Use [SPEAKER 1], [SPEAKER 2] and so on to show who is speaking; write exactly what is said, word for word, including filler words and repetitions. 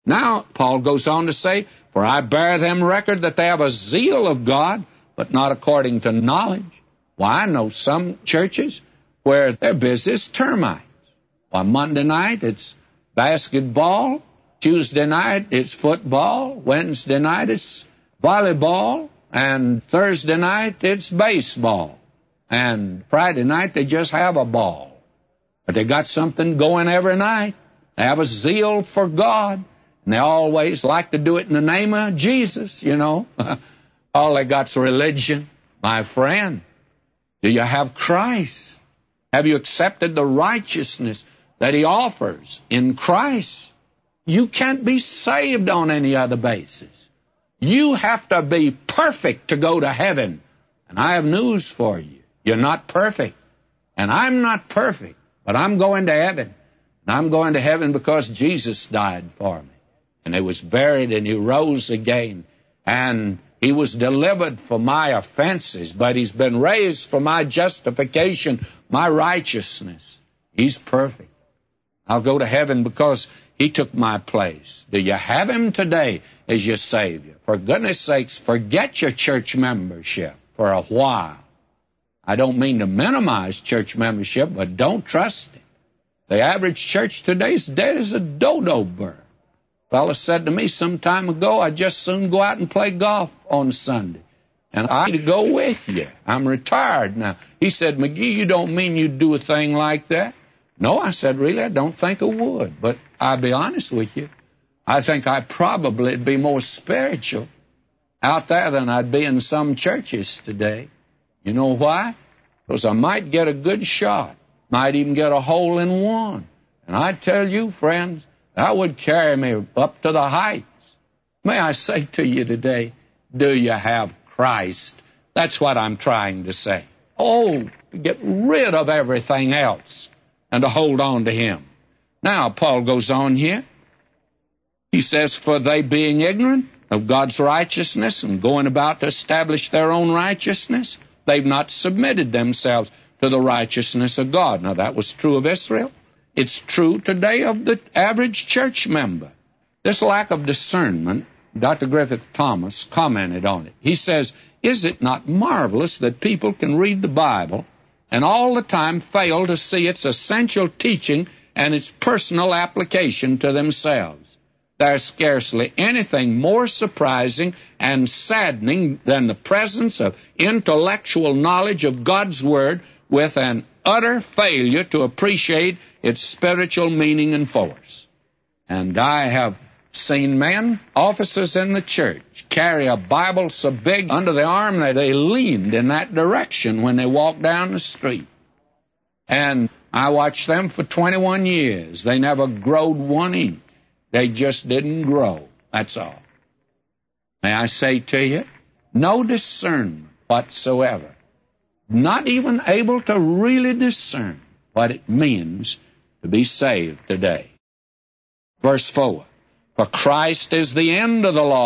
[SPEAKER 1] Now, Paul goes on to say, for I bear them record that they have a zeal of God, but not according to knowledge. Why, I know some churches where their business is termites. Why, Monday night it's basketball, Tuesday night it's football, Wednesday night it's volleyball, and Thursday night it's baseball, and Friday night they just have a ball. But they got something going every night. They have a zeal for God, and they always like to do it in the name of Jesus, you know. All they got's religion. My friend, do you have Christ? Have you accepted the righteousness that He offers in Christ? You can't be saved on any other basis. You have to be perfect to go to heaven. And I have news for you. You're not perfect. And I'm not perfect. But I'm going to heaven. And I'm going to heaven because Jesus died for me. And He was buried and He rose again. And He was delivered for my offenses. But He's been raised for my justification, my righteousness. He's perfect. I'll go to heaven because He took my place. Do you have Him today as your Savior? For goodness sakes, forget your church membership for a while. I don't mean to minimize church membership, but don't trust it. The average church today is dead as a dodo bird. A fellow said to me some time ago, I'd just soon go out and play golf on Sunday. And I need to go with you. I'm retired now. He said, McGee, you don't mean you'd do a thing like that? No, I said, really, I don't think I would. But I'll be honest with you. I think I'd probably be more spiritual out there than I'd be in some churches today. You know why? Because I might get a good shot. Might even get a hole in one. And I tell you, friends, that would carry me up to the heights. May I say to you today, do you have Christ? That's what I'm trying to say. Oh, to get rid of everything else and to hold on to Him. Now, Paul goes on here. He says, for they being ignorant of God's righteousness and going about to establish their own righteousness, they've not submitted themselves to the righteousness of God. Now, that was true of Israel. It's true today of the average church member. This lack of discernment, Doctor Griffith Thomas commented on it. He says, is it not marvelous that people can read the Bible and all the time fail to see its essential teaching and its personal application to themselves? There's scarcely anything more surprising and saddening than the presence of intellectual knowledge of God's Word with an utter failure to appreciate its spiritual meaning and force. And I have seen men, officers in the church, carry a Bible so big under the arm that they leaned in that direction when they walked down the street. And I watched them for twenty-one years. They never growed one inch. They just didn't grow. That's all. May I say to you, no discernment whatsoever. Not even able to really discern what it means to be saved today. Verse four, for Christ is the end of the law